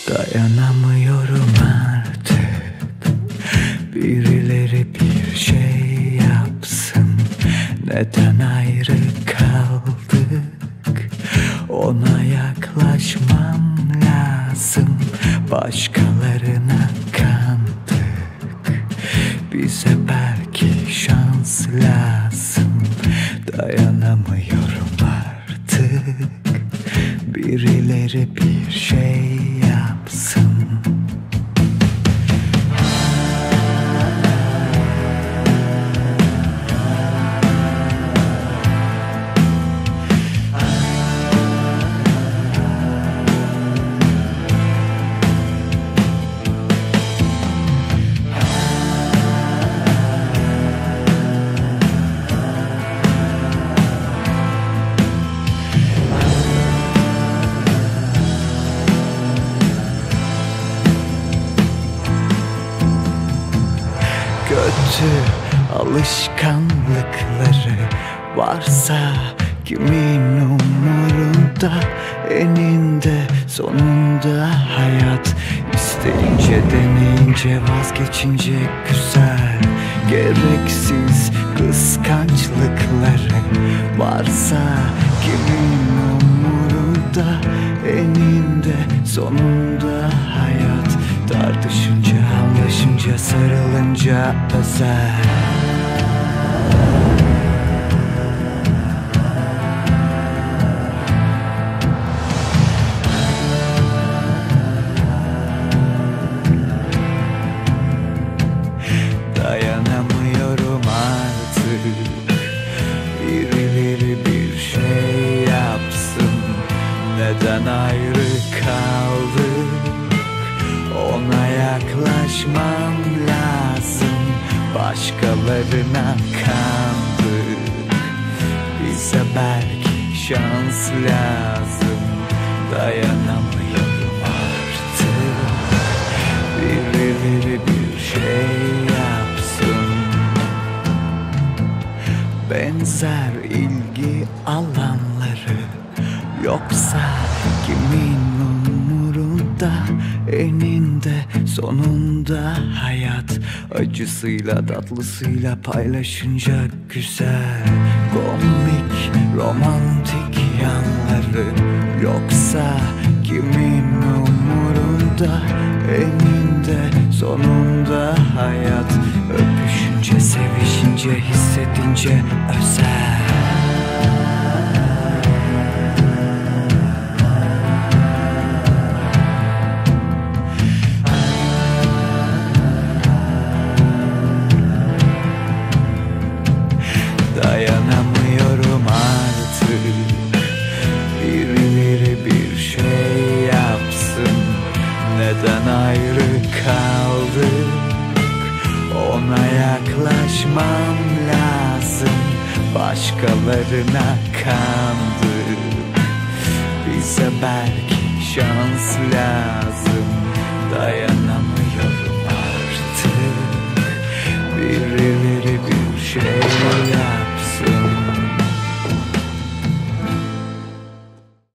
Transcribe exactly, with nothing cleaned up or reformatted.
Dayanamıyorum artık, birileri bir şey yapsın. Neden ayrı kaldık? Ona yaklaşmam lazım. Başkalarına kandık, bize belki şans lazım. Dayanamıyorum artık, birileri bir şey yapsın. Kötü alışkanlıkları varsa kimin umurunda? Eninde sonunda hayat, isteyince deneyince vazgeçince güzel. Gereksiz kıskançlıkları varsa kimin umurunda? Eninde sonunda hayat, tartışınca, anlaşınca, sarılınca özel. Dayanamıyorum artık, birileri bir şey yapsın. Neden ayrı kaldık? Ona yaklaşmam lazım. Başkalarına kandık, bize belki şans lazım. Dayanamıyorum artık, birileri bir şey yapsın. Benzer ilgi alanları yoksa kimin umurunda? Eninde sonunda hayat, acısıyla tatlısıyla paylaşınca güzel. Komik romantik yanları yoksa kimin umurunda? Eninde sonunda hayat, öpüşünce, sevişince, hissedince özel. Dayanamıyorum artık, birileri bir şey yapsın. Neden ayrı kaldık? Ona yaklaşmam lazım. Başkalarına kandık, bize belki şans lazım.